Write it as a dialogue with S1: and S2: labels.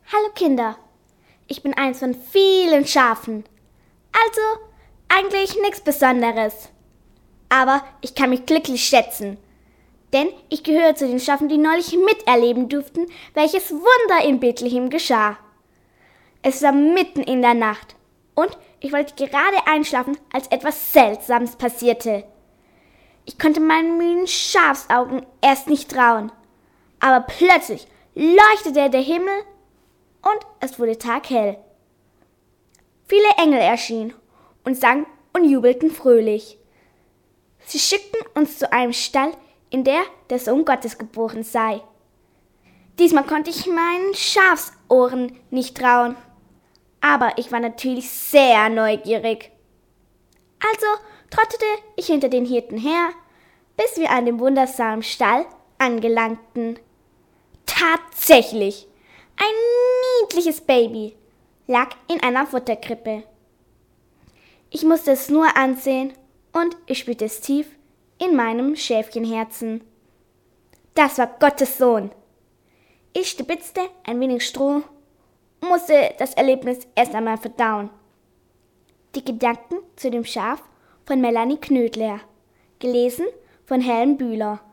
S1: Hallo Kinder, ich bin eins von vielen Schafen. Also eigentlich nichts Besonderes. Aber ich kann mich glücklich schätzen, denn ich gehöre zu den Schafen, die neulich miterleben durften, welches Wunder in Bethlehem geschah. Es war mitten in der Nacht und ich wollte gerade einschlafen, als etwas Seltsames passierte. Ich konnte meinen müden Schafsaugen erst nicht trauen, aber plötzlich leuchtete der Himmel und es wurde taghell. Viele Engel erschienen und sangen und jubelten fröhlich. Sie schickten uns zu einem Stall, in der Sohn Gottes geboren sei. Diesmal konnte ich meinen Schafsohren nicht trauen, aber ich war natürlich sehr neugierig. Also trottete ich hinter den Hirten her, bis wir an dem wundersamen Stall angelangten. Tatsächlich! Ein niedliches Baby lag in einer Futterkrippe. Ich musste es nur ansehen und ich spürte es tief in meinem Schäfchenherzen. Das war Gottes Sohn. Ich stibitzte ein wenig Stroh und musste das Erlebnis erst einmal verdauen. Die Gedanken zu dem Schaf von Melanie Knödler, gelesen von Helen Bühler.